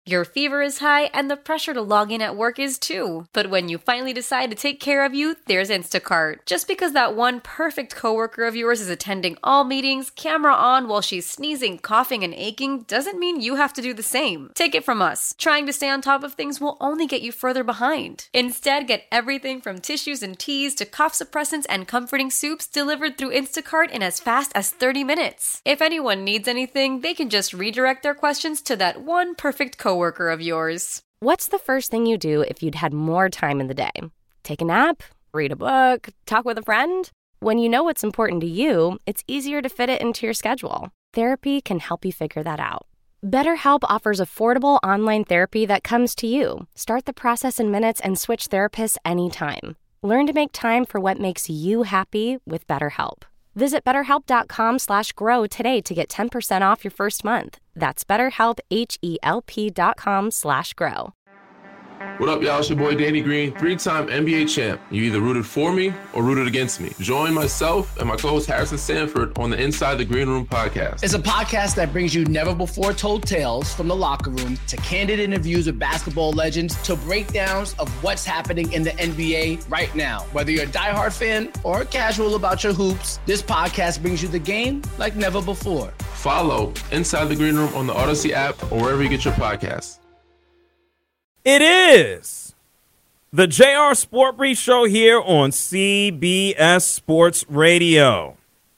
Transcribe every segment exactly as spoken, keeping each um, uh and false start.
Your fever is high, and the pressure to log in at work is too. But when you finally decide to take care of you, there's Instacart. Just because that one perfect coworker of yours is attending all meetings, camera on while she's sneezing, coughing, and aching, doesn't mean you have to do the same. Take it from us. Trying to stay on top of things will only get you further behind. Instead, get everything from tissues and teas to cough suppressants and comforting soups delivered through Instacart in as fast as thirty minutes. If anyone needs anything, they can just redirect their questions to that one perfect coworker. coworker of yours. What's the first thing you do if you'd had more time in the day? Take a nap? Read a book? Talk with a friend? When you know what's important to you, it's easier to fit it into your schedule. Therapy can help you figure that out. BetterHelp offers affordable online therapy that comes to you. Start the process in minutes and switch therapists anytime. Learn to make time for what makes you happy with BetterHelp. Visit betterhelp.com slash grow today to get ten percent off your first month. That's betterhelp, H-E-L-P dot com slash grow. What up, y'all? It's your boy Danny Green, three-time N B A champ. You either rooted for me or rooted against me. Join myself and my co-host Harrison Sanford on the Inside the Green Room podcast. It's a podcast that brings you never-before-told tales from the locker room to candid interviews with basketball legends to breakdowns of what's happening in the N B A right now. Whether you're a diehard fan or casual about your hoops, this podcast brings you the game like never before. Follow Inside the Green Room on the Odyssey app or wherever you get your podcasts. It is the J R Sport Brief Show here on C B S Sports Radio.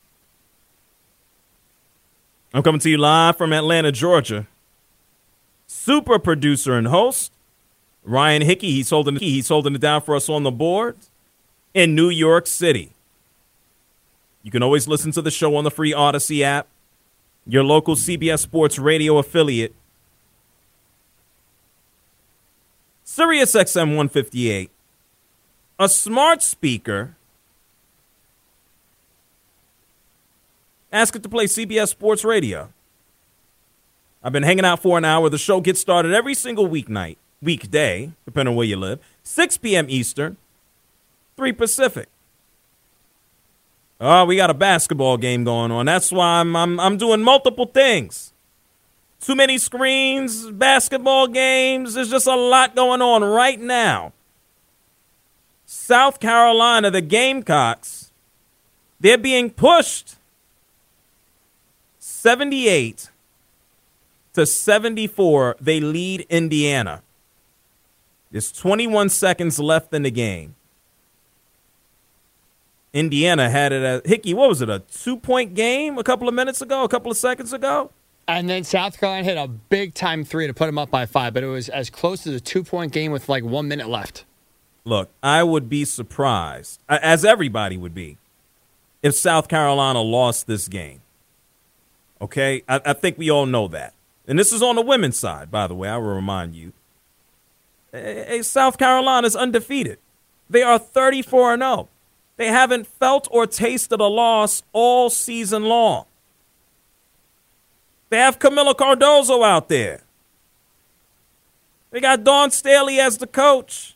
I'm coming to you live from Atlanta, Georgia. Super producer and host, Ryan Hickey. He's holding, he's holding it down for us on the board in New York City. You can always listen to the show on the free Odyssey app, your local C B S Sports Radio affiliate, Sirius X M one fifty-eight, a smart speaker. Ask it to play C B S Sports Radio. I've been hanging out for an hour. The show gets started every single weeknight, weekday, depending on where you live, six p.m. Eastern, three Pacific. Oh, we got a basketball game going on. That's why I'm I'm, I'm doing multiple things. Too many screens, basketball games. There's just a lot going on right now. South Carolina, the Gamecocks, they're being pushed seventy-eight to seventy-four. They lead Indiana. There's twenty-one seconds left in the game. Indiana had it at, Hickey, what was it, a two-point game a couple of minutes ago, a couple of seconds ago? And then South Carolina hit a big-time three to put them up by five, but it was as close as a two-point game with like one minute left. Look, I would be surprised, as everybody would be, if South Carolina lost this game. Okay? I, I think we all know that. And this is on the women's side, by the way, I will remind you. Hey, South Carolina's undefeated. They are thirty-four and oh. They haven't felt or tasted a loss all season long. They have Camila Cardozo out there. They got Dawn Staley as the coach.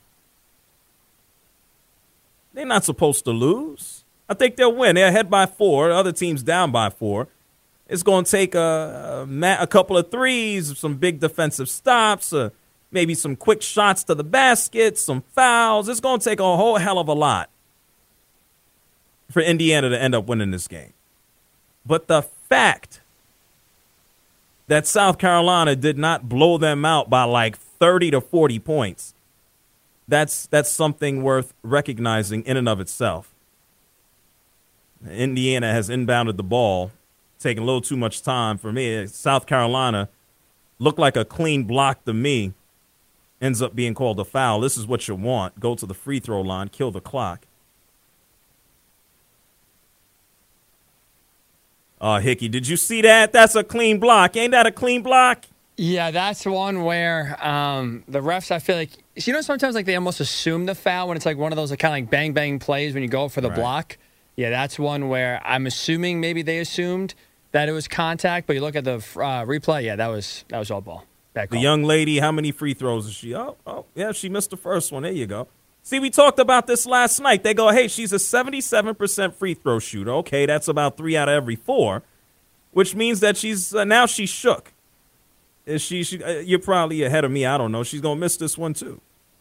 They're not supposed to lose. I think they'll win. They're ahead by four. The other team's down by four. It's going to take a, a, a couple of threes, some big defensive stops, uh, maybe some quick shots to the basket, some fouls. It's going to take a whole hell of a lot for Indiana to end up winning this game. But the fact that South Carolina did not blow them out by like thirty to forty points, that's that's something worth recognizing in and of itself. Indiana has inbounded the ball, taking a little too much time for me. South Carolina looked like a clean block to me. Ends up being called a foul. This is what you want. Go to the free throw line, kill the clock. Oh, Hickey, did you see that? That's a clean block. Ain't that a clean block? Yeah, that's one where um, the refs, I feel like, you know, sometimes like they almost assume the foul when it's like one of those like, kind of like bang bang plays when you go for the right. block. Yeah, that's one where I'm assuming maybe they assumed that it was contact, but you look at the uh, replay, yeah, that was that was all ball. Bad call. The young lady, how many free throws is she? Oh, oh, yeah, she missed the first one. There you go. See, we talked about this last night. They go, hey, she's a seventy-seven percent free throw shooter. Okay, that's about three out of every four, which means that she's uh, now she's shook. Is she, she uh, you're probably ahead of me. I don't know. She's going to miss this one, too.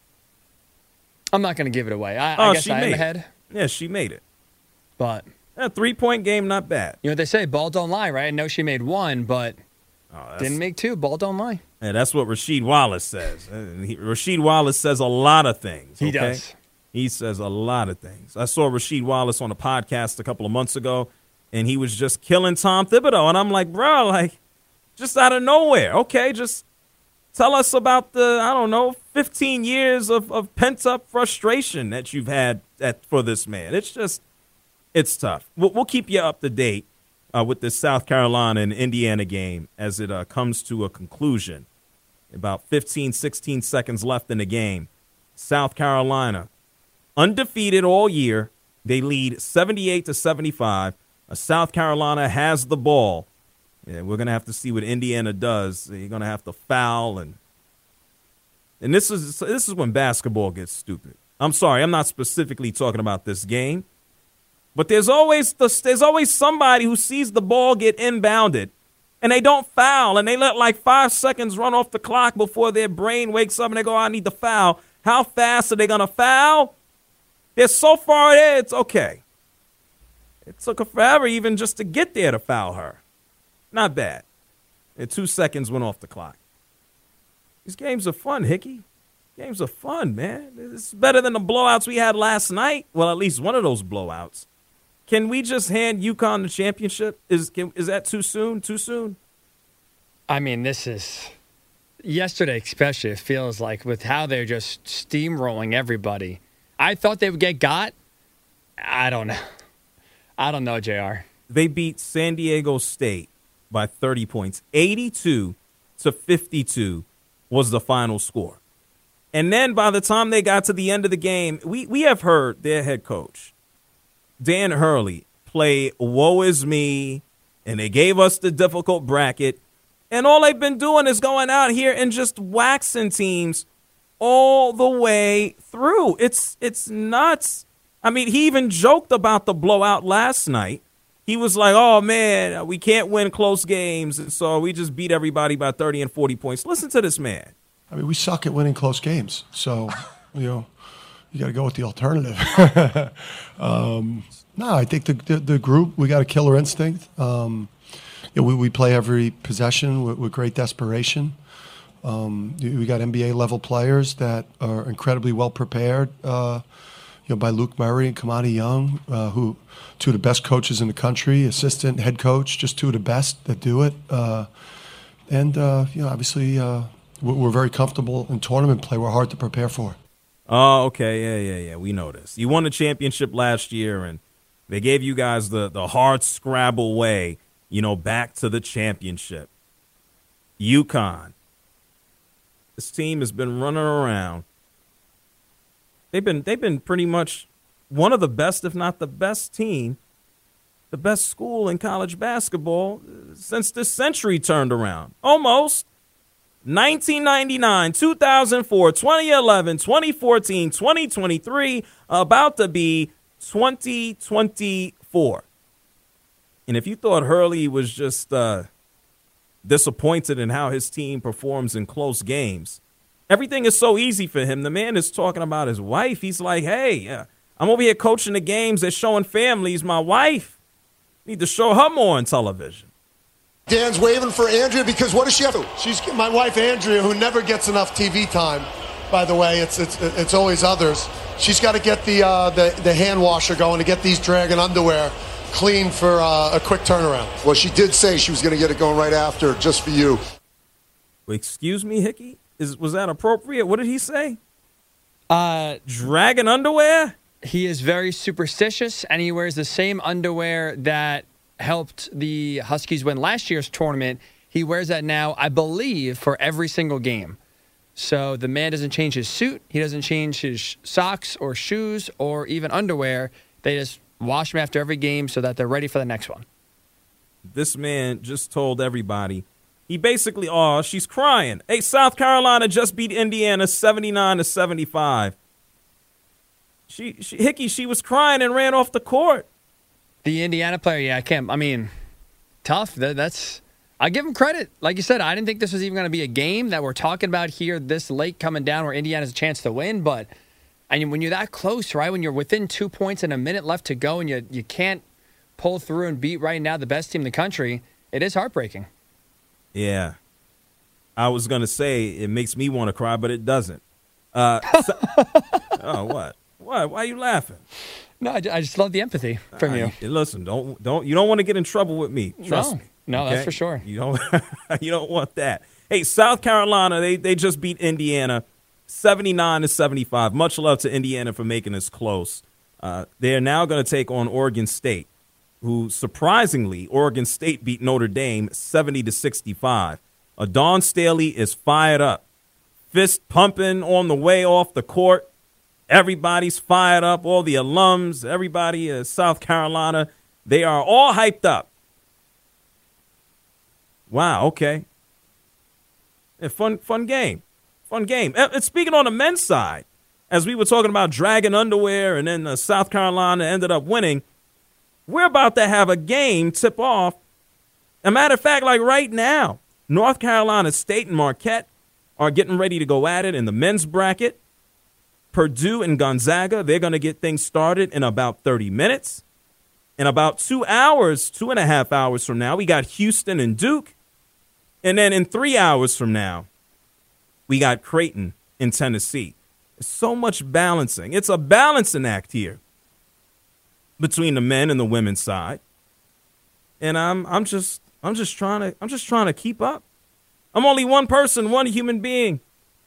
I'm not going to give it away. I, oh, I guess she I made am ahead. It. Yeah, she made it. But a three-point game, not bad. You know what they say, ball don't lie, right? I know she made one, but oh, didn't make two. Ball don't lie. Yeah, that's what Rasheed Wallace says. He, Rasheed Wallace says a lot of things. Okay? He does. He says a lot of things. I saw Rasheed Wallace on a podcast a couple of months ago, and he was just killing Tom Thibodeau. And I'm like, bro, like, just out of nowhere. Okay, just tell us about the, I don't know, fifteen years of, of pent-up frustration that you've had at, for this man. It's just, it's tough. We'll, we'll keep you up to date uh, with this South Carolina and Indiana game as it uh, comes to a conclusion. About fifteen, sixteen seconds left in the game. South Carolina, undefeated all year. They lead seventy-eight to seventy-five. Uh, South Carolina has the ball. Yeah, we're going to have to see what Indiana does. You're going to have to foul. And and this is this is when basketball gets stupid. I'm sorry, I'm not specifically talking about this game. But there's always the, there's always somebody who sees the ball get inbounded, and they don't foul, and they let like five seconds run off the clock before their brain wakes up and they go, I need to foul. How fast are they going to foul? They're so far there, it's okay. It took her forever even just to get there to foul her. Not bad. And two seconds went off the clock. These games are fun, Hickey. Games are fun, man. It's better than the blowouts we had last night. Well, at least one of those blowouts. Can we just hand UConn the championship? Is can, is that too soon? Too soon? I mean, this is yesterday, especially. It feels like with how they're just steamrolling everybody. I thought they would get got. I don't know. I don't know, J R. They beat San Diego State by thirty points. eighty-two to fifty-two was the final score. And then by the time they got to the end of the game, we, we have heard their head coach, Dan Hurley, play woe is me, and they gave us the difficult bracket. And all they've been doing is going out here and just waxing teams all the way through. It's it's nuts. I mean, he even joked about the blowout last night. He was like, oh, man, we can't win close games, and so we just beat everybody by thirty and forty points. Listen to this man. I mean, we suck at winning close games. So, you know, you got to go with the alternative. um, no, I think the, the, the group, we got a killer instinct. Um, you know, we, we play every possession with, with great desperation. Um, we got N B A-level players that are incredibly well prepared, uh, you know, by Luke Murray and Kamani Young, uh, who two of the best coaches in the country, assistant, head coach, just two of the best that do it. Uh, and, uh, you know, obviously uh, we're, we're very comfortable in tournament play. We're hard to prepare for. Oh, okay. Yeah, yeah, yeah. We know this. You won the championship last year, and they gave you guys the, the hard scrabble way, you know, back to the championship. UConn. This team has been running around. They've been they've been pretty much one of the best, if not the best team, the best school in college basketball since this century turned around. Almost. nineteen ninety-nine, two thousand four, twenty eleven, twenty fourteen, twenty twenty-three, about to be twenty twenty-four. And if you thought Hurley was just uh, disappointed in how his team performs in close games, everything is so easy for him. The man is talking about his wife. He's like, hey, uh, I'm over here coaching the games that's showing families my wife. Need to show her more on television. Dan's waving for Andrea because what does she have to? She's my wife Andrea, who never gets enough T V time. By the way, it's it's it's always others. She's got to get the uh, the the hand washer going to get these dragon underwear clean for uh, a quick turnaround. Well, she did say she was going to get it going right after, just for you. Excuse me, Hickey? Is was that appropriate? What did he say? Uh, dragon underwear? He is very superstitious, and he wears the same underwear that helped the Huskies win last year's tournament. He wears that now, I believe, for every single game. So the man doesn't change his suit. He doesn't change his socks or shoes or even underwear. They just wash them after every game so that they're ready for the next one. This man just told everybody. He basically, oh, she's crying. Hey, South Carolina just beat Indiana seventy-nine to seventy-five. She, she Hickey, she was crying and ran off the court. The Indiana player, yeah, I can't. I mean, tough. That, that's I give them credit. Like you said, I didn't think this was even going to be a game that we're talking about here this late coming down where Indiana has a chance to win. But I mean, when you're that close, right, when you're within two points and a minute left to go and you, you can't pull through and beat right now the best team in the country, it is heartbreaking. Yeah. I was going to say it makes me want to cry, but it doesn't. Uh, so, oh, what? What? Why are you laughing? No, I, I just love the empathy from I, you. Listen, don't don't you don't want to get in trouble with me. Trust no, me. No, okay? that's for sure. You don't you don't want that. Hey, South Carolina, they they just beat Indiana seventy-nine to seventy-five. Much love to Indiana for making this close. Uh, they're now going to take on Oregon State, who surprisingly, Oregon State beat Notre Dame seventy to sixty-five. Uh, Dawn Staley is fired up, fist pumping on the way off the court. Everybody's fired up, all the alums, everybody in South Carolina. They are all hyped up. Wow, okay. Yeah, fun fun game. Fun game. And speaking on the men's side, as we were talking about dragon underwear and then uh, South Carolina ended up winning, we're about to have a game tip off. As a matter of fact, like right now, North Carolina State and Marquette are getting ready to go at it in the men's bracket. Purdue and Gonzaga, they're going to get things started in about thirty minutes. In about two hours, two and a half hours from now, we got Houston and Duke. And then in three hours from now, we got Creighton in Tennessee. There's so much balancing. It's a balancing act here between the men and the women's side. And I'm I'm just I'm just trying to I'm just trying to keep up. I'm only one person, one human being.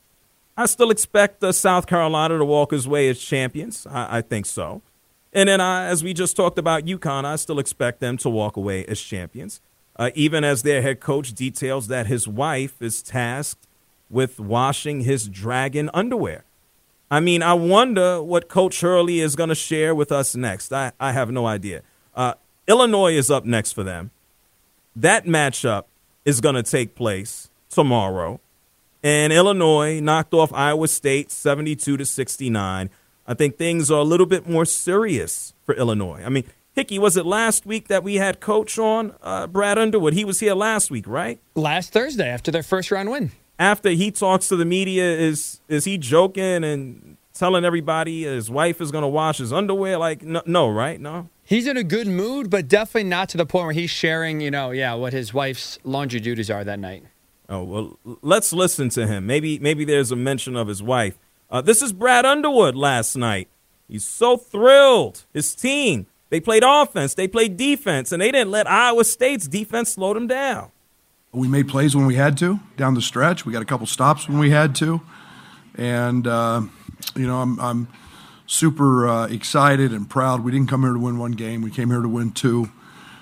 I still expect uh, South Carolina to walk his way as champions. I, I think so. And then, I, as we just talked about UConn, I still expect them to walk away as champions, uh, even as their head coach details that his wife is tasked with washing his dragon underwear. I mean, I wonder what Coach Hurley is going to share with us next. I, I have no idea. Uh, Illinois is up next for them. That matchup is going to take place tomorrow. And Illinois knocked off Iowa State seventy-two to sixty-nine. I think things are a little bit more serious for Illinois. I mean, Hickey, was it last week that we had Coach on, uh, Brad Underwood? He was here last week, right? Last Thursday after their first round win. After he talks to the media, is is he joking and telling everybody his wife is going to wash his underwear? Like, no, no, right? No? He's in a good mood, but definitely not to the point where he's sharing, you know, yeah, what his wife's laundry duties are that night. Oh, well, let's listen to him. Maybe maybe there's a mention of his wife. Uh, this is Brad Underwood last night. He's so thrilled. His team, they played offense, they played defense, and they didn't let Iowa State's defense slow them down. We made plays when we had to down the stretch. We got a couple stops when we had to. And, uh, you know, I'm, I'm super uh, excited and proud. We didn't come here to win one game. We came here to win two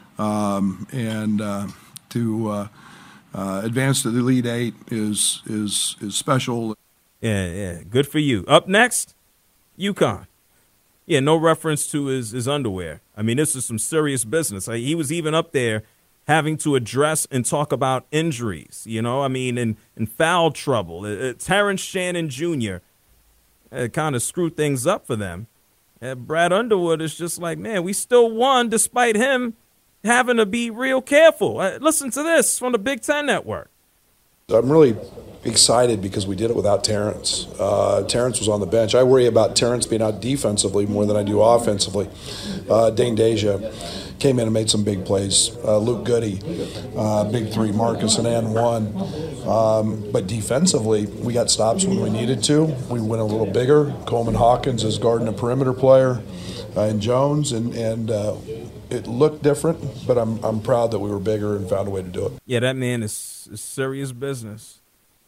um, and uh, to uh, – Uh, advance to the Elite Eight is is is special. Yeah, yeah, good for you. Up next, UConn. Yeah, no reference to his, his underwear. I mean, this is some serious business. He was even up there having to address and talk about injuries, you know, I mean, and, and foul trouble. Uh, Terrence Shannon Junior uh, kind of screwed things up for them. Uh, Brad Underwood is just like, man, we still won despite him having to be real careful. Uh, listen to this from the Big Ten Network. I'm really excited because we did it without Terrence. Uh, Terrence was on the bench. I worry about Terrence being out defensively more than I do offensively. Uh, Dane Deja came in and made some big plays. Uh, Luke Goody, uh, big three. Marcus and and one. Um, but defensively, we got stops when we needed to. We went a little bigger. Coleman Hawkins is guarding a perimeter player, uh, and Jones, and and. Uh, It looked different, but I'm I'm proud that we were bigger and found a way to do it. Yeah, that man is, is serious business.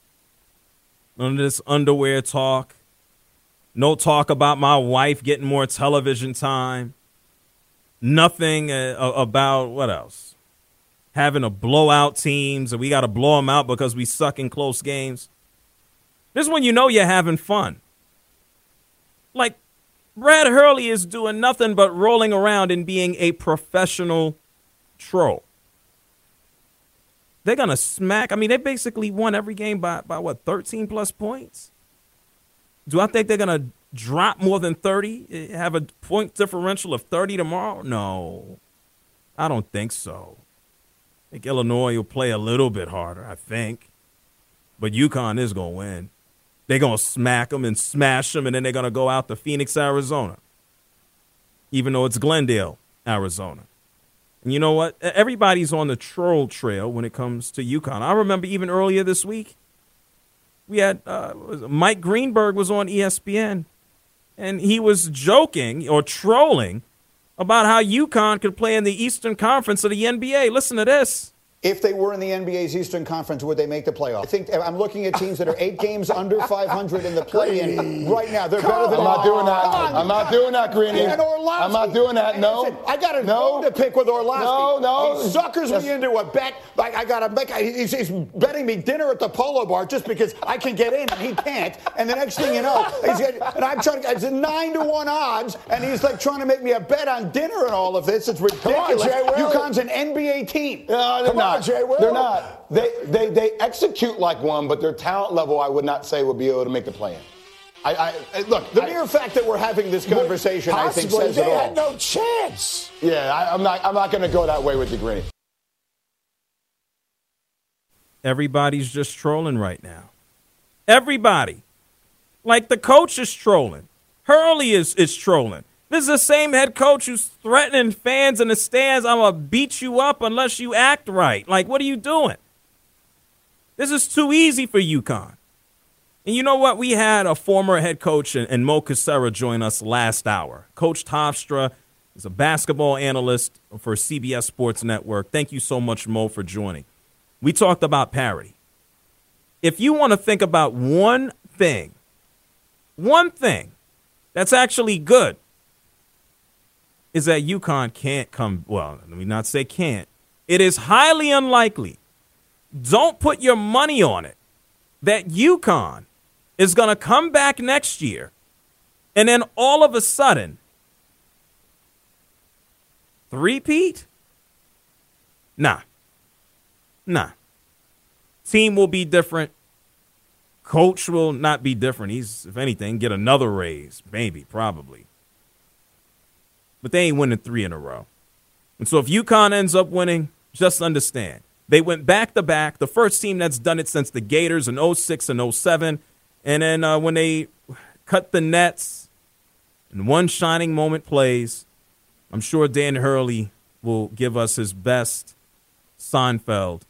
None of this underwear talk. No talk about my wife getting more television time. Nothing uh, about, what else? Having to blow out teams, and we got to blow them out because we suck in close games. This is when you know you're having fun. Like, Brad Hurley is doing nothing but rolling around and being a professional troll. They're going to smack. I mean, they basically won every game by, by what, thirteen plus points? Do I think they're going to drop more than thirty? Have a point differential of thirty tomorrow? No, I don't think so. I think Illinois will play a little bit harder, I think. But UConn is going to win. They're going to smack them and smash them, and then they're going to go out to Phoenix, Arizona, even though it's Glendale, Arizona. And you know what? Everybody's on the troll trail when it comes to UConn. I remember even earlier this week, we had uh, Mike Greenberg was on E S P N, and he was joking or trolling about how UConn could play in the Eastern Conference of the N B A. Listen to this. If they were in the N B A's Eastern Conference, would they make the playoffs? I think I'm looking at teams that are eight games under five hundred in the play-in right now. They're better than. I'm not doing that. I'm not doing that, Greeny. And Orlovsky. I'm not doing that. No. Listen, I got a no. to pick with Orlovsky. No, no. He suckers yes. me into a bet. Like I got to make. He's, he's betting me dinner at the Polo Bar just because I can get in and he can't. And the next thing you know, he's and I'm trying to. It's a nine to one odds, and he's like trying to make me a bet on dinner and all of this. It's ridiculous. Come on, Jay Will. UConn's an N B A team. No, they're Come not. on, Jay Will. They're not. They, they they execute like one, but their talent level, I would not say, would be able to make the play-in. I, I look. The I, mere fact that we're having this conversation, I think, says they it all. had no chance. Yeah, I, I'm not. I'm not going to go that way with the Greeny. Everybody's just trolling right now. Everybody, like the coach is trolling. Hurley is is trolling. This is the same head coach who's threatening fans in the stands. I'm going to beat you up unless you act right. Like, what are you doing? This is too easy for UConn. And you know what? We had a former head coach and, and Mo Cassera join us last hour. Coach Hofstra is a basketball analyst for C B S Sports Network. Thank you so much, Mo, for joining. We talked about parity. If you want to think about one thing, one thing that's actually good, is that UConn can't come, well, let me not say can't. It is highly unlikely. Don't put your money on it that UConn is going to come back next year and then all of a sudden, three-peat? Nah. Nah. Team will be different. Coach will not be different. He's, if anything, get another raise. Maybe, probably. But they ain't winning three in a row. And so if UConn ends up winning, just understand. They went back-to-back, the first team that's done it since the Gators in oh six and oh seven. And then uh, when they cut the nets and one shining moment plays, I'm sure Dan Hurley will give us his best Seinfeld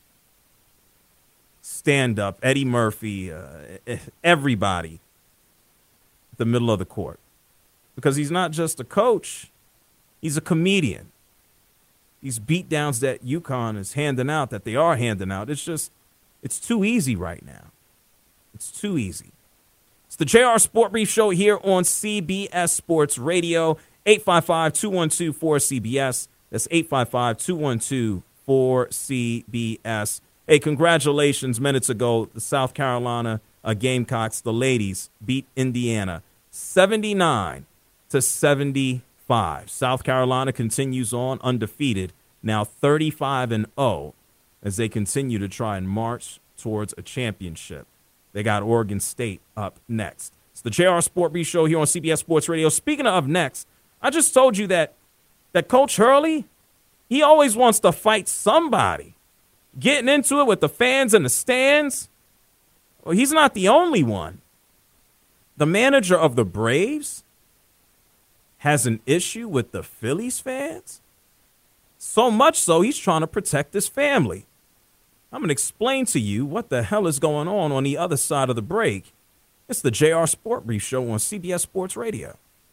stand-up, Eddie Murphy, uh, everybody at the middle of the court. Because he's not just a coach. He's a comedian. These beatdowns that UConn is handing out, that they are handing out, it's just, it's too easy right now. It's too easy. It's the J R Sport Brief Show here on C B S Sports Radio, eight five five, two one two, four C B S. That's eight five five, two one two, four C B S. Hey, congratulations. Minutes ago, the South Carolina uh, Gamecocks, the ladies, beat Indiana seventy-nine to seventy. Five. South Carolina continues on undefeated, now thirty-five and oh, as they continue to try and march towards a championship. They got Oregon State up next. It's the J R Sport Brief Show here on C B S Sports Radio. Speaking of next, I just told you that that Coach Hurley, he always wants to fight somebody. Getting into it with the fans in the stands. Well, he's not the only one. The manager of the Braves has an issue with the Phillies fans? So much so, he's trying to protect his family. I'm going to explain to you what the hell is going on on the other side of the break. It's the J R Sport Brief Show on C B S Sports Radio.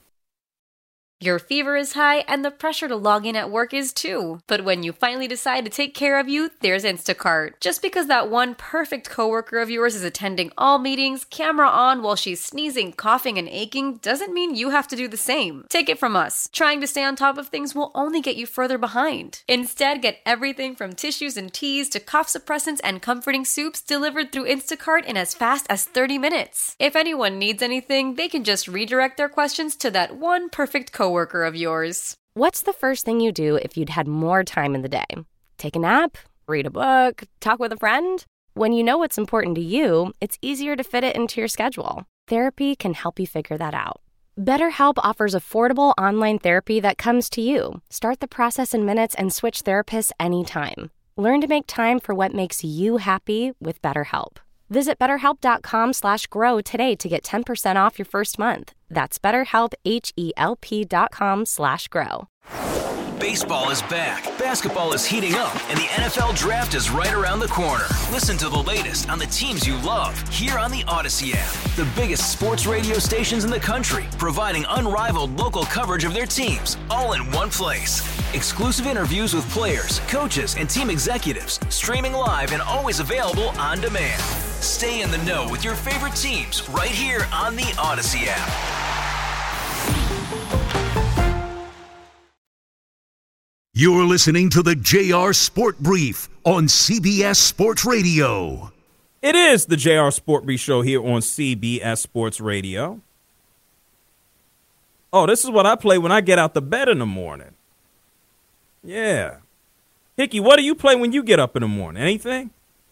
Your fever is high and the pressure to log in at work is too. But when you finally decide to take care of you, there's Instacart. Just because that one perfect coworker of yours is attending all meetings, camera on while she's sneezing, coughing, and aching, doesn't mean you have to do the same. Take it from us. Trying to stay on top of things will only get you further behind. Instead, get everything from tissues and teas to cough suppressants and comforting soups delivered through Instacart in as fast as thirty minutes. If anyone needs anything, they can just redirect their questions to that one perfect coworker. Coworker of yours. What's the first thing you do if you'd had more time in the day? Take a nap? Read a book? Talk with a friend? When you know what's important to you, it's easier to fit it into your schedule. Therapy can help you figure that out. BetterHelp offers affordable online therapy that comes to you. Start the process in minutes and switch therapists anytime. Learn to make time for what makes you happy with BetterHelp. Visit betterhelp.com slash grow today to get ten percent off your first month. That's betterhelp, H-E-L-P dot com slash grow. Baseball is back, basketball is heating up, and the N F L Draft is right around the corner. Listen to the latest on the teams you love here on the Odyssey app. The biggest sports radio stations in the country, providing unrivaled local coverage of their teams, all in one place. Exclusive interviews with players, coaches, and team executives, streaming live and always available on demand. Stay in the know with your favorite teams right here on the Odyssey app. You're listening to the J R Sport Brief on C B S Sports Radio. It is the J R Sport Brief show here on C B S Sports Radio. Oh, this is what I play when I get out the bed in the morning. Yeah. Hickey, what do you play when you get up in the morning? Anything?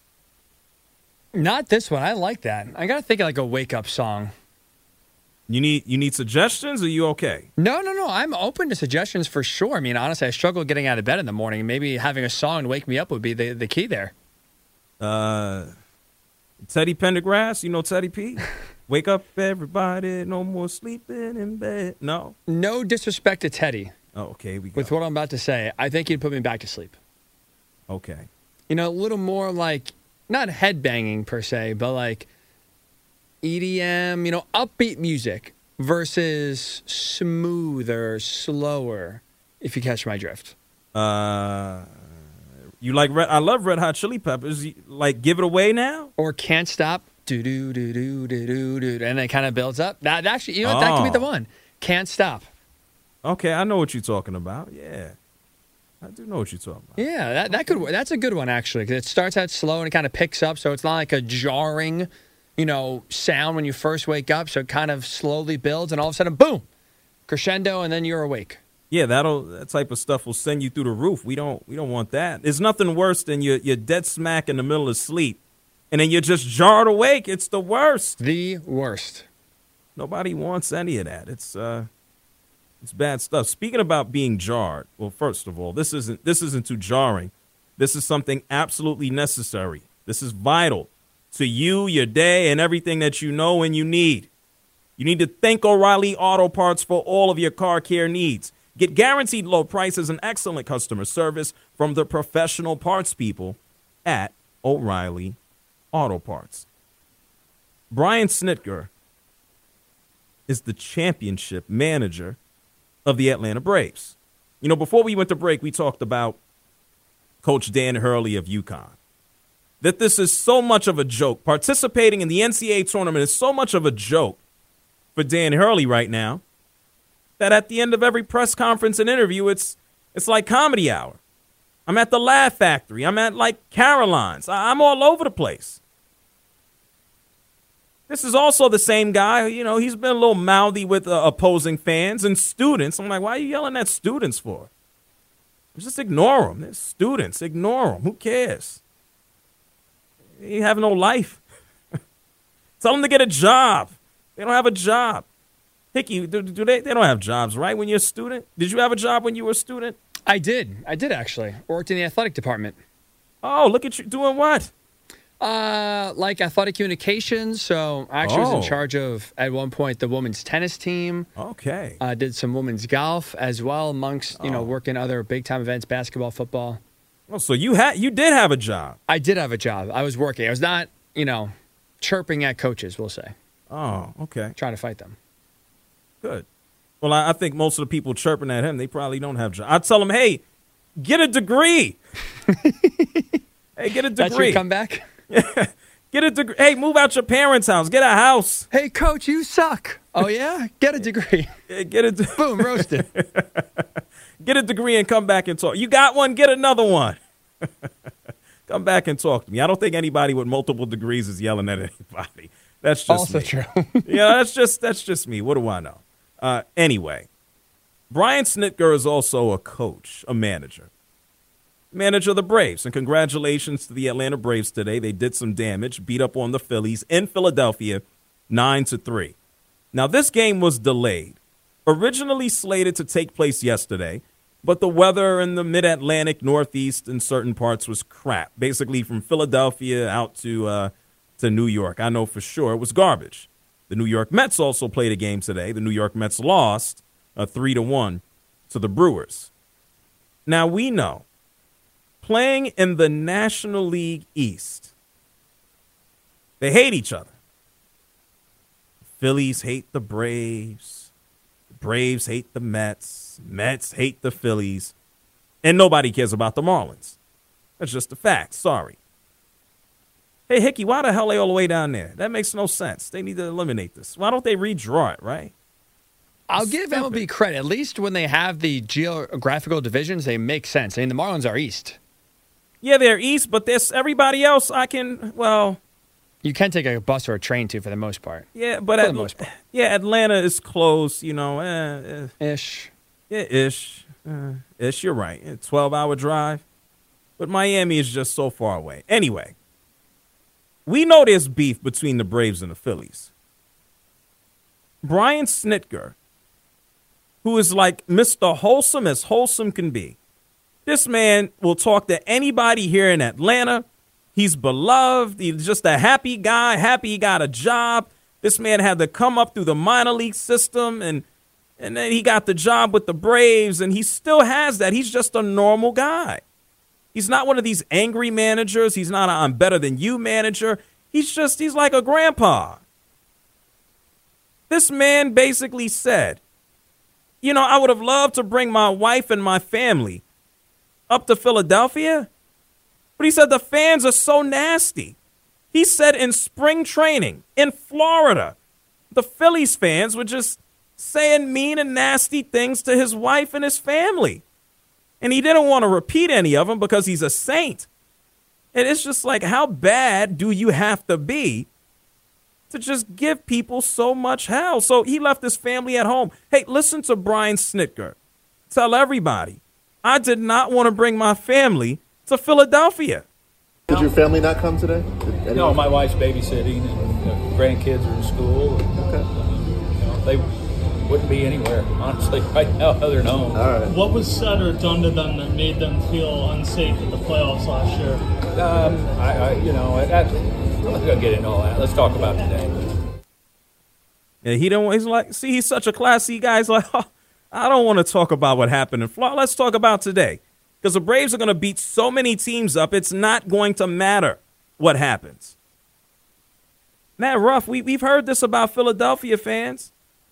Not this one. I like that. I got to think of like a wake-up song. You need you need suggestions, or are you okay? No, no, no. I'm open to suggestions for sure. I mean, honestly, I struggle getting out of bed in the morning. Maybe having a song to wake me up would be the, the key there. Uh, Teddy Pendergrass, you know Teddy P? Wake up, everybody, no more sleeping in bed. No? No disrespect to Teddy. Oh, okay, we go. With what I'm about to say, I think he'd put me back to sleep. Okay. You know, a little more like, not headbanging per se, but like E D M, you know, upbeat music versus smoother, slower, if you catch my drift. Uh, you like Red? I love Red Hot Chili Peppers. You, like, Give It Away Now? Or Can't Stop, do do do do do do do, and it kind of builds up. That actually, you know, oh. that could be the one. Can't Stop. Okay, I know what you're talking about. Yeah, I do know what you're talking about. Yeah, that that could that's a good one actually. Cause it starts out slow and it kind of picks up, so it's not like a jarring, you know, sound when you first wake up. So it kind of slowly builds, and all of a sudden, boom, crescendo, and then you're awake. Yeah, that'll that type of stuff will send you through the roof. We don't we don't want that. There's nothing worse than you're you're dead smack in the middle of sleep, and then you're just jarred awake. It's the worst. The worst. Nobody wants any of that. It's uh, it's bad stuff. Speaking about being jarred, well, first of all, this isn't this isn't too jarring. This is something absolutely necessary. This is vital to you, your day, and everything that you know and you need. You need to thank O'Reilly Auto Parts for all of your car care needs. Get guaranteed low prices and excellent customer service from the professional parts people at O'Reilly Auto Parts. Brian Snitker is the championship manager of the Atlanta Braves. You know, before we went to break, we talked about Coach Dan Hurley of UConn. That this is so much of a joke. Participating in the N C double A tournament is so much of a joke for Dan Hurley right now that at the end of every press conference and interview, it's it's like Comedy Hour. I'm at the Laugh Factory. I'm at, like, Caroline's. I'm all over the place. This is also the same guy, you know, he's been a little mouthy with uh, opposing fans and students. I'm like, why are you yelling at students for? Just ignore them. They're students. Ignore them. Who cares? You have no life. Tell them to get a job. They don't have a job. Hickey, do, do they? They don't have jobs, right? When you're a student, did you have a job when you were a student? I did. I did actually. Worked in the athletic department. Oh, look at you doing what? Uh, like athletic communications. So I actually Oh. was in charge of at one point the women's tennis team. Okay. I uh, did some women's golf as well, amongst you know Oh. working other big time events, basketball, football. Oh, so you had you did have a job. I did have a job. I was working. I was not you know chirping at coaches. We'll say. Oh, okay. Trying to fight them. Good. Well, I, I think most of the people chirping at him, they probably don't have jobs. I tell them, hey, get a degree. Hey, get a degree. That's your comeback? Get a degree. Hey, move out your parents' house. Get a house. Hey, coach, you suck. Oh, yeah? Get a degree. Get a de- Boom, roasted. Get a degree and come back and talk. You got one? Get another one. Come back and talk to me. I don't think anybody with multiple degrees is yelling at anybody. That's just Also me. true. Yeah, that's just that's just me. What do I know? Uh, anyway, Brian Snitker is also a coach, a manager. Manager of the Braves. And congratulations to the Atlanta Braves today. They did some damage, beat up on the Phillies in Philadelphia, nine to three. Now, this game was delayed. Originally slated to take place yesterday, but the weather in the mid-Atlantic, Northeast, and certain parts was crap. Basically, from Philadelphia out to uh, to New York, I know for sure it was garbage. The New York Mets also played a game today. The New York Mets lost a three to one to the Brewers. Now we know, playing in the National League East, they hate each other. The Phillies hate the Braves. The Braves hate the Mets. Mets hate the Phillies. And nobody cares about the Marlins. That's just a fact. Sorry. Hey, Hickey, why the hell are they all the way down there? That makes no sense. They need to eliminate this. Why don't they redraw it, right? I'll give M L B credit. At least when they have the geographical divisions, they make sense. I mean, the Marlins are east. Yeah, they're east, but there's everybody else I can, well... You can take a bus or a train, too, for the most part. Yeah, but... For at, the most part. Yeah, Atlanta is close, you know. Eh, eh. Ish. Yeah, ish. Uh, ish, you're right. A twelve-hour drive. But Miami is just so far away. Anyway, we know there's beef between the Braves and the Phillies. Brian Snitker, who is like Mister Wholesome as wholesome can be. This man will talk to anybody here in Atlanta. He's beloved. He's just a happy guy, happy he got a job. This man had to come up through the minor league system, and and then he got the job with the Braves, and he still has that. He's just a normal guy. He's not one of these angry managers. He's not a I'm better than you manager. He's just, he's like a grandpa. This man basically said, you know, I would have loved to bring my wife and my family up to Philadelphia, but he said the fans are so nasty. He said in spring training in Florida, the Phillies fans were just saying mean and nasty things to his wife and his family. And he didn't want to repeat any of them because he's a saint. And it's just like, how bad do you have to be to just give people so much hell? So he left his family at home. Hey, listen to Brian Snitker. Tell everybody, I did not want to bring my family to Philadelphia. Did your family not come today? No, my wife's babysitting and you know, grandkids are in school. And, okay. You know, they wouldn't be anywhere, honestly, right now other than home. All right. What was said or done to them that made them feel unsafe at the playoffs last year? Um, I, I you know, I, I, I'm not going to get into all that. Let's talk about today. And he don't. He's like, see, he's such a classy guy. He's like, oh, I don't want to talk about what happened in Florida. Let's talk about today. Because the Braves are going to beat so many teams up, it's not going to matter what happens. Man, Ruff, we, we've heard this about Philadelphia fans.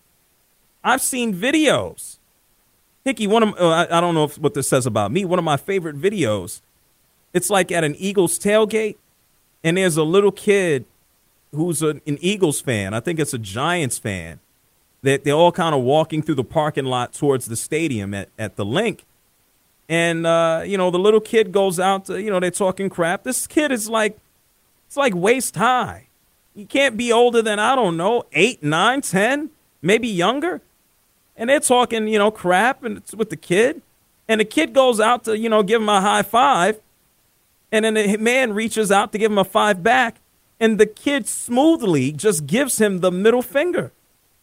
I've seen videos. Hickey, one of uh, I, I don't know if, what this says about me. One of my favorite videos, it's like at an Eagles tailgate, and there's a little kid who's a, an Eagles fan. I think it's a Giants fan. They, they're all kind of walking through the parking lot towards the stadium at, at the Link. And, uh, you know, the little kid goes out to, you know, they're talking crap. This kid is like, it's like waist high. You can't be older than, I don't know, eight, nine, ten, maybe younger. And they're talking, you know, crap and it's with the kid. And the kid goes out to, you know, give him a high five. And then the man reaches out to give him a five back. And the kid smoothly just gives him the middle finger.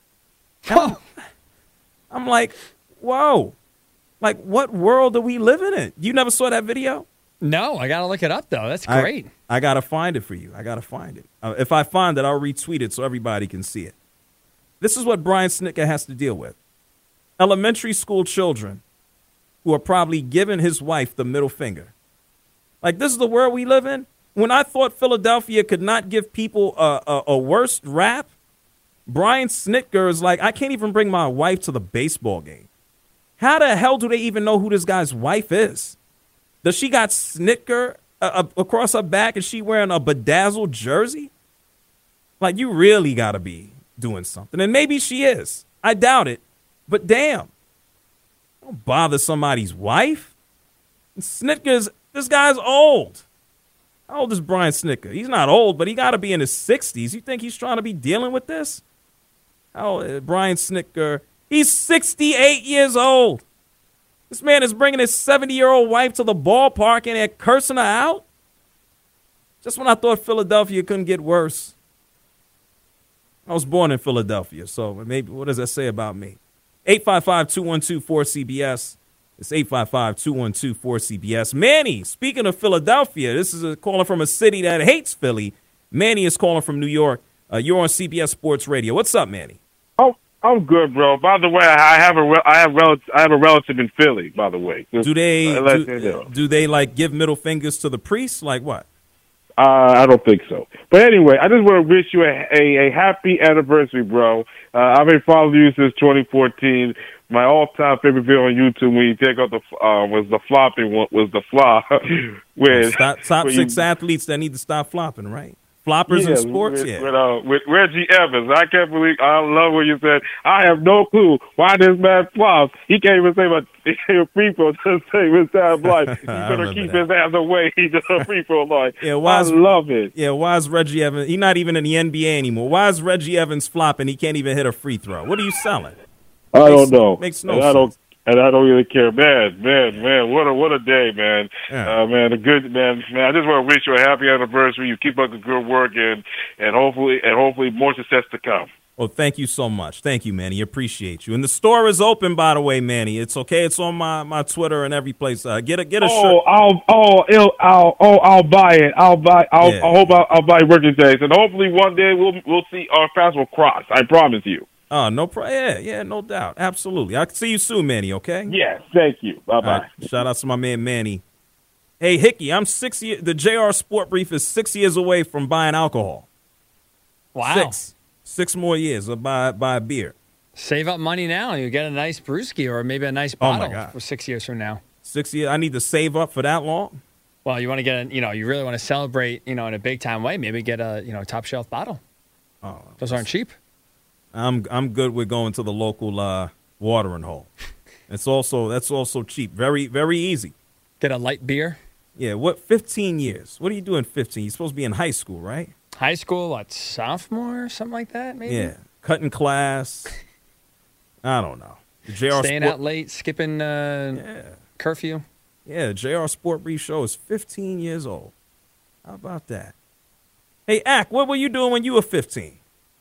I'm, I'm like, whoa. Like, what world are we living in? You never saw that video? No, I got to look it up, though. That's great. I, I got to find it for you. I got to find it. Uh, if I find it, I'll retweet it so everybody can see it. This is what Brian Snitker has to deal with. Elementary school children who are probably giving his wife the middle finger. Like, this is the world we live in? When I thought Philadelphia could not give people a, a, a worse rap, Brian Snitker is like, I can't even bring my wife to the baseball game. How the hell do they even know who this guy's wife is? Does she got Snitker uh, across her back and she wearing a bedazzled jersey? Like, you really got to be doing something. And maybe she is. I doubt it. But damn. Don't bother somebody's wife. And Snitker's, this guy's old. How old is Brian Snitker? He's not old, but he got to be in his sixties. You think he's trying to be dealing with this? How uh, Brian Snitker, he's sixty-eight years old. This man is bringing his seventy-year-old wife to the ballpark and they're cursing her out? Just when I thought Philadelphia couldn't get worse. I was born in Philadelphia, so maybe what does that say about me? eight five five, two one two, four C B S. It's eight five five, two one two, four C B S. Manny, speaking of Philadelphia, this is a caller from a city that hates Philly. Manny is calling from New York. Uh, you're on C B S Sports Radio. What's up, Manny? Oh, I'm good, bro. By the way, I have a re- I have rel- I have a relative in Philly. By the way, Do they Uh, let's do, say no. do they like give middle fingers to the priests? Like what? Uh, I don't think so. But anyway, I just want to wish you a, a, a happy anniversary, bro. Uh, I've been following you since twenty fourteen. My all-time favorite video on YouTube when you take out the uh, was the flopping one was the flop. with Stop, top when six you, athletes that need to stop flopping, right? Floppers yeah, in sports, with, yeah. With, uh, with Reggie Evans, I can't believe. I love what you said. I have no clue why this man flops. He can't even say about a free throw to save his time life. He better keep that. his ass away. He's a free throw line. Yeah, why is, I love it. Yeah, why is Reggie Evans? He's not even in the N B A anymore. Why is Reggie Evans flopping? He can't even hit a free throw. What are you selling? I Makes- don't know. Makes no and sense. I don't, and I don't really care, man. Man, man, what a what a day, man. Yeah. Uh, man, a good man. Man, I just want to wish you a happy anniversary. You keep up the good work, and and hopefully and hopefully more success to come. Well, thank you so much. Thank you, Manny. Appreciate you. And the store is open, by the way, Manny. It's okay. It's on my, my Twitter and every place. Uh, get a get a oh, shirt. I'll oh I'll, I'll oh I'll buy it. I'll buy. I'll Yeah. I hope I'll, I'll buy working days, and hopefully one day we'll we'll see our paths will cross. I promise you. Oh, no problem. Yeah, yeah, no doubt. Absolutely. I'll see you soon, Manny, okay? Yes, thank you. Bye bye. All right. Shout out to my man, Manny. Hey, Hickey, I'm six years. The J R Sport Brief is six years away from buying alcohol. Wow. Six. Six more years to buy, buy a beer. Save up money now. You get a nice brewski or maybe a nice Oh, my bottle God. for six years from now. Six years. I need to save up for that long? Well, you want to get, a, you know, you really want to celebrate, you know, in a big time way. Maybe get a, you know, top shelf bottle. Oh, Those aren't cheap. I'm I'm good with going to the local uh, watering hole. It's also that's also cheap. Very very easy. Get a light beer. Yeah. What? fifteen years. What are you doing? fifteen. You're supposed to be in high school, right? High school, what, sophomore or something like that, maybe? Yeah. Cutting class. I don't know. The J R Staying Sport- out late, skipping uh, Yeah. curfew. Yeah, the J R Sport Brief show is fifteen years old. How about that? Hey, Ack, what were you doing when you were fifteen?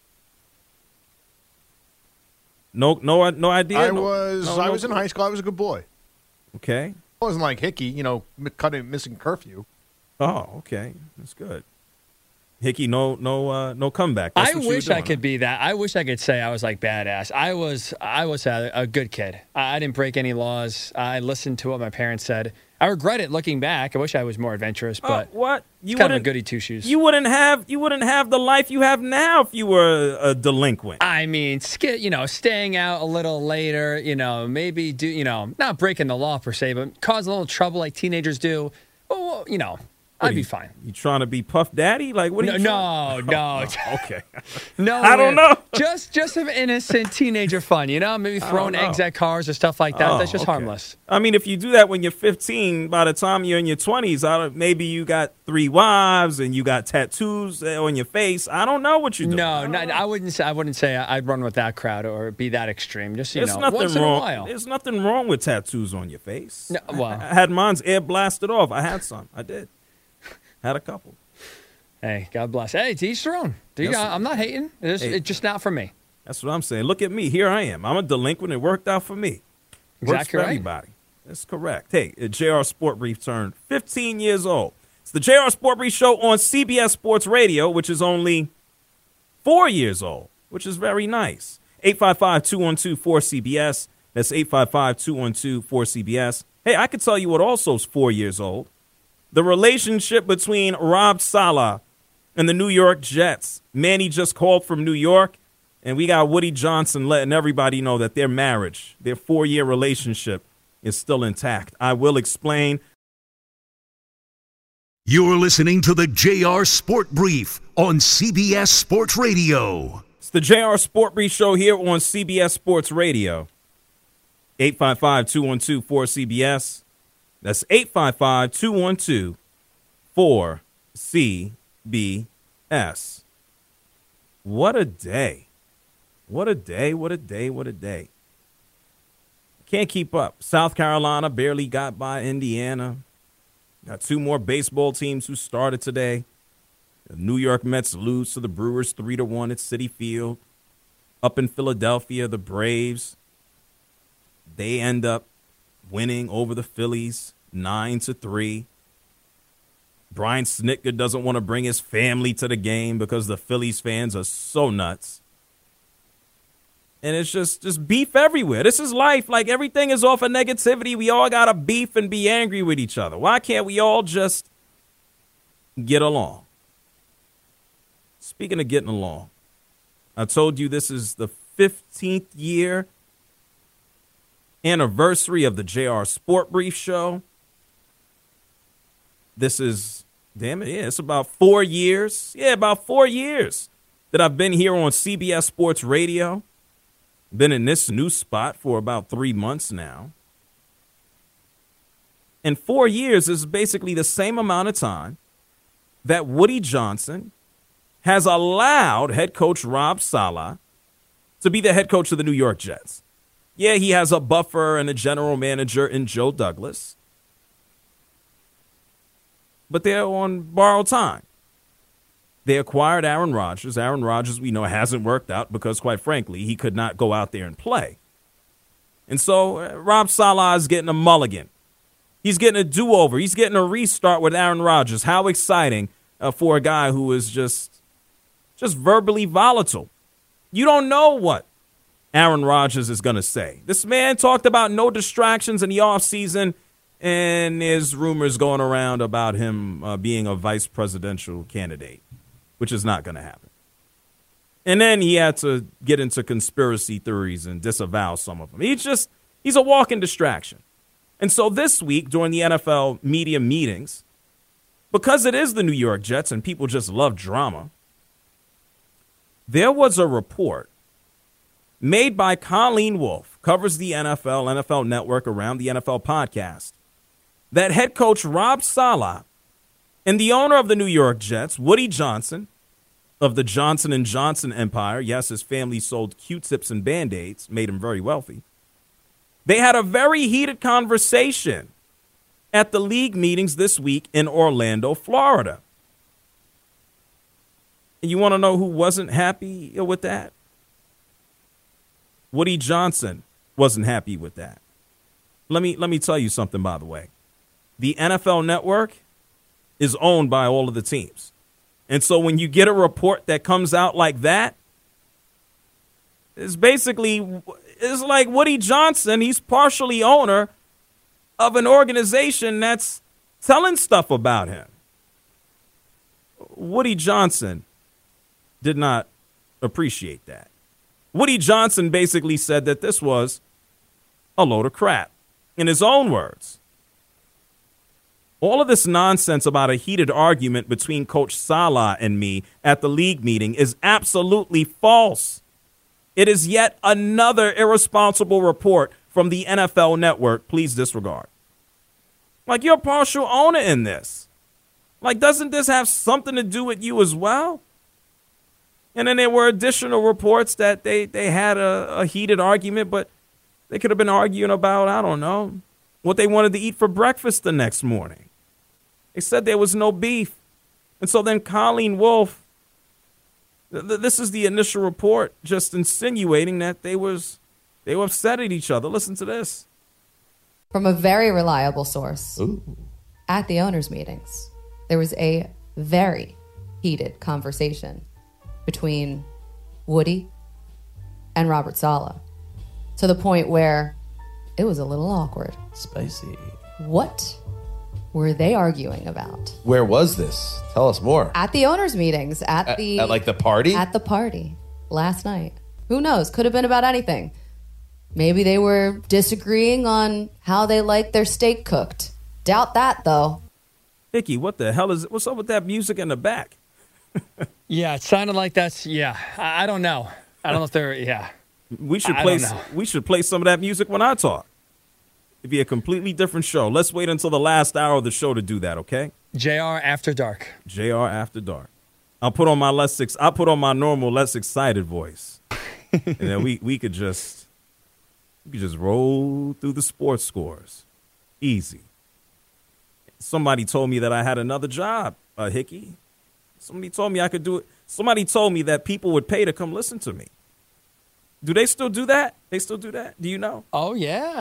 No, no, no idea. I No- was no- I no was in clue? high school. I was a good boy. Okay. I wasn't like Hickey, you know, m- cutting missing curfew. Oh, okay. That's good. Hickey, no, no, uh, no comeback. That's I what you were wish I doing, could be that. I wish I could say I was like badass. I was I was a, a good kid. I, I didn't break any laws. I listened to what my parents said. I regret it looking back. I wish I was more adventurous, Oh, but what? You You kind of a wouldn't- goody two shoes. You wouldn't have you wouldn't have the life you have now if you were a, a delinquent. I mean, sk- you know, staying out a little later, you know, maybe do, you know, not breaking the law per se, but cause a little trouble like teenagers do. Well, you know, I'd be fine. You trying to be Puff Daddy? Like what? Are No, you no, trying- no. Oh, okay. No, I don't man. know. Just, just some innocent teenager fun, you know, maybe I throwing don't know. eggs at cars or stuff like that. Oh, That's just okay. harmless. I mean, if you do that when you're fifteen, by the time you're in your twenties, I don't, maybe you got three wives and you got tattoos on your face. I don't know what you're doing. No, not, I wouldn't say. I wouldn't say I'd run with that crowd or be that extreme. Just you There's know, nothing once wrong. in a while. There's nothing wrong with tattoos on your face. No, well. I, I had mine's air blasted off. I had some. I did. Had a couple. Hey, God bless. Hey, to each their own. Do you- Yes. I'm not hating. It's, Hey. it's just not for me. That's what I'm saying. Look at me. Here I am. I'm a delinquent. It worked out for me. Works Exactly for right. everybody. That's correct. Hey, the J R Sport Brief turned fifteen years old. It's the J R Sport Brief show on C B S Sports Radio, which is only four years old, which is very nice. eight five five, two one two, four C B S. That's eight five five, two one two, four C B S. Hey, I could tell you what also is four years old. The relationship between Rob Saleh and the New York Jets. Manny just called from New York, and we got Woody Johnson letting everybody know that their marriage, their four-year relationship, is still intact. I will explain. You're listening to the J R Sport Brief on C B S Sports Radio. It's the J R Sport Brief show here on C B S Sports Radio. eight five five, two one two, four C B S. That's eight five five, two one two, four C B S. What a day. What a day, what a day, what a day. Can't keep up. South Carolina barely got by Indiana. Got two more baseball teams who started today. The New York Mets lose to the Brewers three to one at Citi Field. Up in Philadelphia, the Braves, they end up winning over the Phillies nine to three. Brian Snitker doesn't want to bring his family to the game because the Phillies fans are so nuts. And it's just, just beef everywhere. This is life. Like, everything is off of negativity. We all got to beef and be angry with each other. Why can't we all just get along? Speaking of getting along, I told you this is the fifteenth year anniversary of the J R Sport Brief show. This is, damn it, yeah, it's about four years. Yeah, about four years that I've been here on C B S Sports Radio. Been in this new spot for about three months now. And four years is basically the same amount of time that Woody Johnson has allowed head coach Rob Saleh to be the head coach of the New York Jets. Yeah, he has a buffer and a general manager in Joe Douglas. But they're on borrowed time. They acquired Aaron Rodgers. Aaron Rodgers, we know, hasn't worked out because, quite frankly, he could not go out there and play. And so uh, Rob Saleh is getting a mulligan. He's getting a do-over. He's getting a restart with Aaron Rodgers. How exciting uh, for a guy who is just, just verbally volatile. You don't know what Aaron Rodgers is going to say. This man talked about no distractions in the offseason, and there's rumors going around about him uh, being a vice presidential candidate, which is not going to happen. And then he had to get into conspiracy theories and disavow some of them. He's just, he's a walking distraction. And so this week during the N F L media meetings, because it is the New York Jets and people just love drama, there was a report made by Colleen Wolfe, covers the N F L, N F L Network, Around the N F L podcast, that head coach Rob Saleh and the owner of the New York Jets, Woody Johnson, of the Johnson and Johnson empire, yes, his family sold Q-tips and Band-Aids, made him very wealthy, they had a very heated conversation at the league meetings this week in Orlando, Florida. And you want to know who wasn't happy with that? Woody Johnson wasn't happy with that. Let me let me tell you something, by the way. The N F L Network is owned by all of the teams. And so when you get a report that comes out like that, it's basically, it's like Woody Johnson, he's partially owner of an organization that's telling stuff about him. Woody Johnson did not appreciate that. Woody Johnson basically said that this was a load of crap, in his own words. All of this nonsense about a heated argument between Coach Saleh and me at the league meeting is absolutely false. It is yet another irresponsible report from the N F L Network. Please disregard. Like, you're a partial owner in this. Like, doesn't this have something to do with you as well? And then there were additional reports that they, they had a, a heated argument, but they could have been arguing about, I don't know, what they wanted to eat for breakfast the next morning. They said there was no beef. And so then Colleen Wolfe, th- this is the initial report, just insinuating that they was they were upset at each other. Listen to this. From a very reliable source, Ooh. At the owners' meetings, there was a very heated conversation between Woody and Robert Saleh, to the point where it was a little awkward. Spicy. What were they arguing about? Where was this? Tell us more. At the owners' meetings, at, At, the... at like the party? At the party last night. Who knows? Could have been about anything. Maybe they were disagreeing on how they like their steak cooked. Doubt that, though. Hickey, what the hell is it? What's up with that music in the back? Yeah, it sounded like that's, yeah. I, I don't know. I don't know if they're, yeah. We should I play. don't know. We should play some of that music when I talk. It'd be a completely different show. Let's wait until the last hour of the show to do that. Okay. J R After Dark. J R After Dark. I'll put on my less. Ex- I'll put on my normal, less excited voice, and then we we could just we could just roll through the sports scores, easy. Somebody told me that I had another job, uh, Hickey. Somebody told me I could do it. Somebody told me that people would pay to come listen to me. Do they still do that? They still do that? Do you know? Oh, yeah.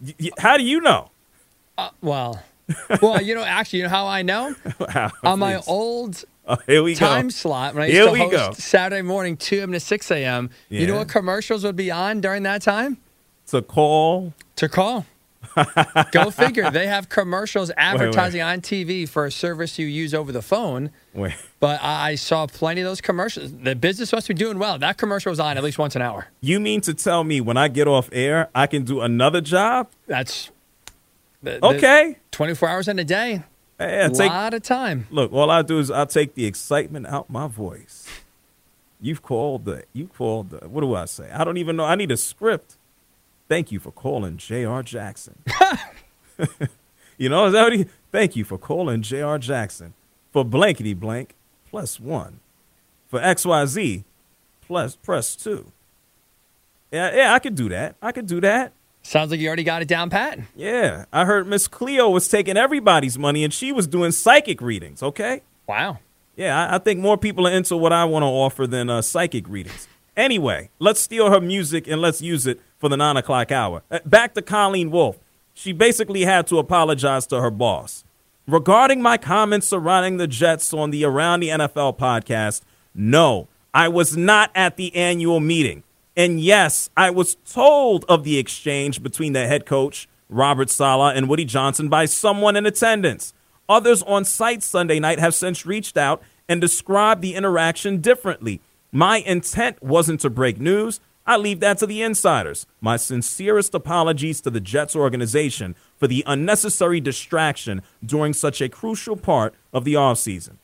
Y- y- How do you know? Uh, well, well, you know, actually, you know how I know? Wow, On my please. old Oh, here we time go. slot when I Here used we to host go. Saturday morning, two a.m. to six a.m., you know Yeah. what commercials would be on during that time? To call. To call. Go figure. They have commercials advertising on T V for a service you use over the phone. Wait. But I I saw plenty of those commercials. The business must be doing well. That commercial was on at least once an hour. You mean to tell me when I get off air, I can do another job? That's the, the Okay. twenty-four hours in a day. Yeah, a take- lot of time. Look, all I do is I take the excitement out my voice. You've called the, you called the, what do I say? I don't even know. I need a script. Thank you for calling J R. Jackson. You know, is that what he, thank you for calling J R. Jackson. For blankety blank, plus one. For X Y Z, plus, press two. Yeah, yeah, I could do that. I could do that. Sounds like you already got it down pat. Yeah, I heard Miss Cleo was taking everybody's money and she was doing psychic readings, okay? Wow. Yeah, I, I think more people are into what I want to offer than uh, psychic readings. Anyway, let's steal her music and let's use it for the nine o'clock hour. Uh, Back to Colleen Wolfe. She basically had to apologize to her boss. Regarding my comments surrounding the Jets on the Around the N F L podcast, no, I was not at the annual meeting. And yes, I was told of the exchange between the head coach, Robert Saleh, and Woody Johnson by someone in attendance. Others on site Sunday night have since reached out and described the interaction differently. My intent wasn't to break news. I leave that to the insiders. My sincerest apologies to the Jets organization for the unnecessary distraction during such a crucial part of the offseason.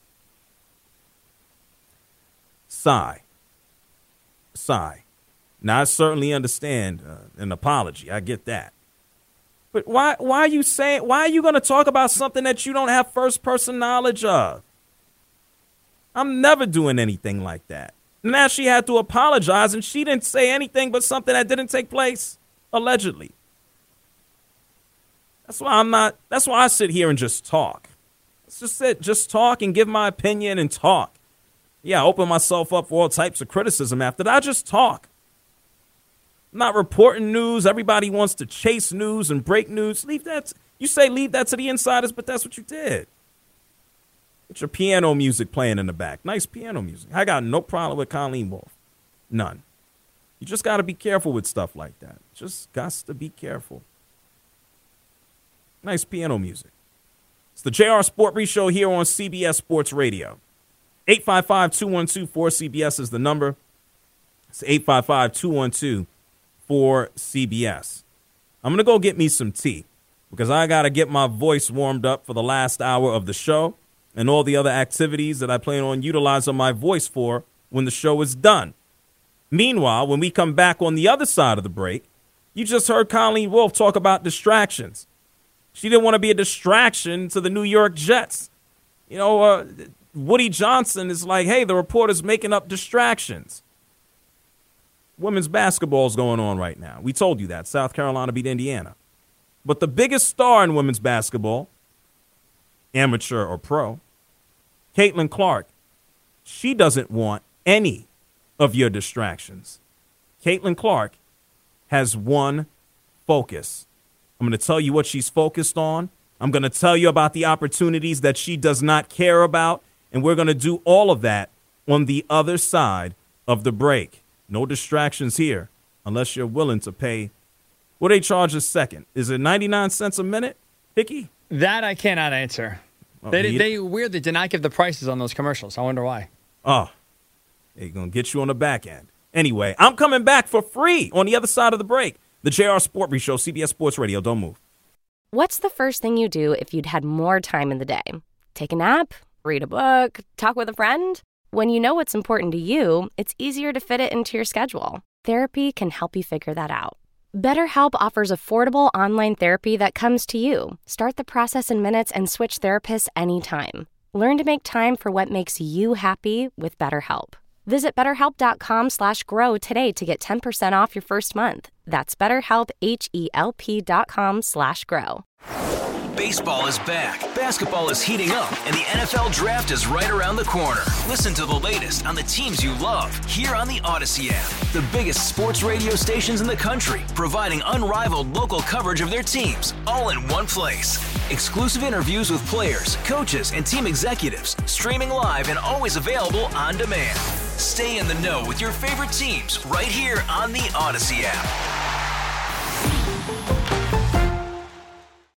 Sigh. Sigh. Now, I certainly understand uh, an apology. I get that. But why why are you saying, why are you going to talk about something that you don't have first person knowledge of? I'm never doing anything like that. Now she had to apologize and she didn't say anything but something that didn't take place, allegedly. That's why I'm not, that's why I sit here and just talk. Let's just sit, just talk and give my opinion and talk. Yeah, I open myself up for all types of criticism after that. I just talk. I'm not reporting news. Everybody wants to chase news and break news. Leave that. You say leave that to the insiders, but that's what you did. Get your piano music playing in the back. Nice piano music. I got no problem with Colleen Wolfe. None. You just got to be careful with stuff like that. Just got to be careful. Nice piano music. It's the J R Sport Brief Show here on C B S Sports Radio. eight five five, two one two, four C B S is the number. It's eight five five, two one two, four C B S. I'm going to go get me some tea because I got to get my voice warmed up for the last hour of the show and all the other activities that I plan on utilizing my voice for when the show is done. Meanwhile, when we come back on the other side of the break, you just heard Colleen Wolfe talk about distractions. She didn't want to be a distraction to the New York Jets. You know, uh, Woody Johnson is like, hey, the reporter's making up distractions. Women's basketball is going on right now. We told you that. South Carolina beat Indiana. But the biggest star in women's basketball, amateur or pro, Caitlin Clark, she doesn't want any of your distractions. Caitlin Clark has one focus. I'm going to tell you what she's focused on. I'm going to tell you about the opportunities that she does not care about. And we're going to do all of that on the other side of the break. No distractions here unless you're willing to pay. What they charge a second? Is it ninety-nine cents a minute, Hickey? That I cannot answer. Oh, they he- they weirdly did not give the prices on those commercials. I wonder why. Oh, they're going to get you on the back end. Anyway, I'm coming back for free on the other side of the break. The J R Sport Brief Show, C B S Sports Radio. Don't move. What's the first thing you do if you'd had more time in the day? Take a nap? Read a book? Talk with a friend? When you know what's important to you, it's easier to fit it into your schedule. Therapy can help you figure that out. BetterHelp offers affordable online therapy that comes to you. Start the process in minutes and switch therapists anytime. Learn to make time for what makes you happy with BetterHelp. Visit betterhelp.com slash grow today to get ten percent off your first month. That's betterhelp, H E L P dot com slash grow. Baseball is back, basketball is heating up, and the N F L Draft is right around the corner. Listen to the latest on the teams you love here on the Odyssey app. The biggest sports radio stations in the country, providing unrivaled local coverage of their teams, all in one place. Exclusive interviews with players, coaches, and team executives, streaming live and always available on demand. Stay in the know with your favorite teams right here on the Odyssey app.